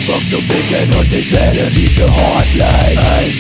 hab Bock zu ficken und ich wähle diese Hotline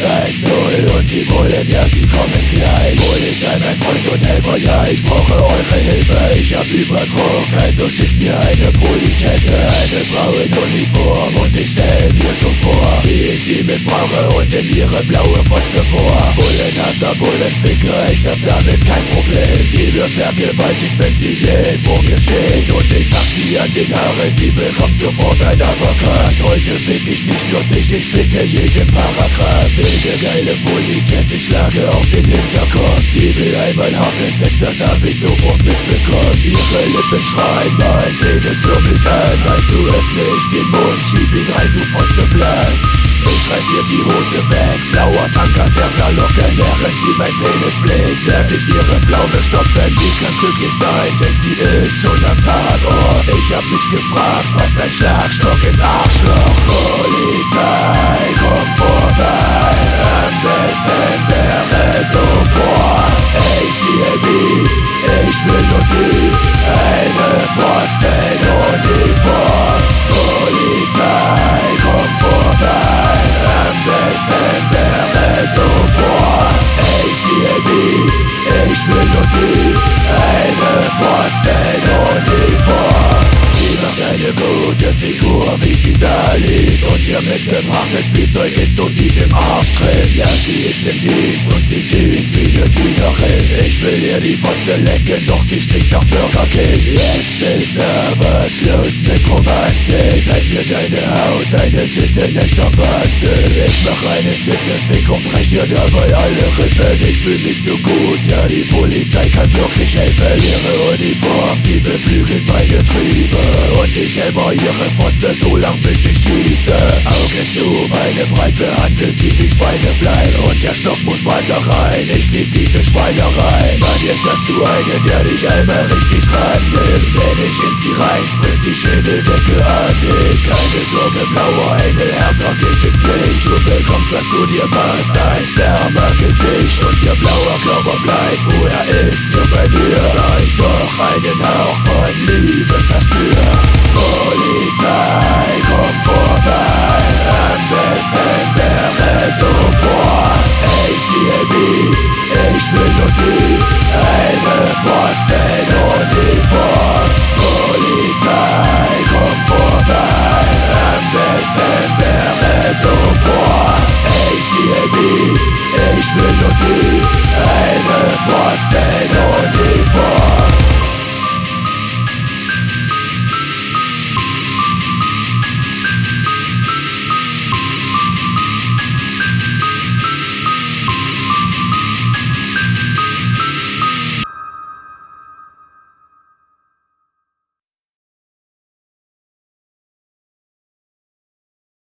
110 und die Bullen, ja sie kommen gleich. Polizei, mein Freund und Helfer, ja ich brauche eure Hilfe. Ich hab Überdruck, also schickt mir eine Politesse, eine Frau in Uniform und ich stell mir schon vor, wie ich sie missbrauche und in ihre blaue Fotze bohr. Bullenhasser, Bullenficker, ich hab damit kein Problem. Sie wird vergewaltigt, wenn sie je vor mir steht und ich pack sie an den Haaren, sie bekommt sofort ein Uppercut. Heute fick ich nicht nur dich, ich ficke jeden Paragraph. Wilde, geile Politesse, ich schlage auf den Hinterkopf. Sie will einmal harten Sex, das hab ich sofort mitbekommen. Ihre Lippen schreien mein Penis für mich an, also öffne ich den Mund, schieb ihn rein, du Fotzeblass. Ich reiß ihr die Hose weg, blauer Tanker sehr verlockend, während sie mein Penis bläst, werd ich ihre Pflaume stopfen. Sie kann glücklich sein, denn sie ist schon am Tatort. Ich hab mich gefragt, passt ein Schlagstock ins Arschloch? Polizei, komm vorbei, am besten wäre sofort ACAB, ich will nur sie, eine Fotze in Uniform. Polizei, komm vorbei, am besten wäre sofort ACAB, ich will nur sie, eine Fotze in Uniform. Sie macht eine gute Figur, wie sie da liegt, und ihr mitgebrachtes Spielzeug ist so tief im Arsch drin. Ja, sie ist im Dienst und sie dient wie ne Dienerin. Ich will ihr die Fotze lecken, doch sie stinkt nach Burger King. Jetzt ist aber Schluss mit Romantik. Zeig mir deine Haut, deine Titten, echter Wahnsinn. Ich mach einen Tittenfick und brech ihr dabei alle Rippen. Ich fühl mich so gut, ja die Polizei kann wirklich helfen. Ihre Uniform, sie beflügelt meine Triebe, und ich hämmer ihre Fotze so lang bis ich schieße. Augen zu, Beine breit, behandle sie wie Schweinefleisch, und der Stock muss weiter rein, ich lieb diese Schweinerei. Mann, jetzt hast du eine, der dich einmal richtig rannimmt. Wenn ich in sie rein, springt die Schädeldecke an. Keine Sorge, blauer Engel, härter geht es nicht. Du bekommst, was du dir machst, ein Sperma-Gesicht, und ihr blauer Körper bleibt, wo er ist, hier bei mir. Da ich doch einen Hauch von Liebe verspür. Polizei, komm vorbei, am besten wäre sofort ACAB, ich will nur sie, eine Fotze in Uniform. Polizei, komm vorbei, am besten wäre sofort ACAB, ich will nur sie,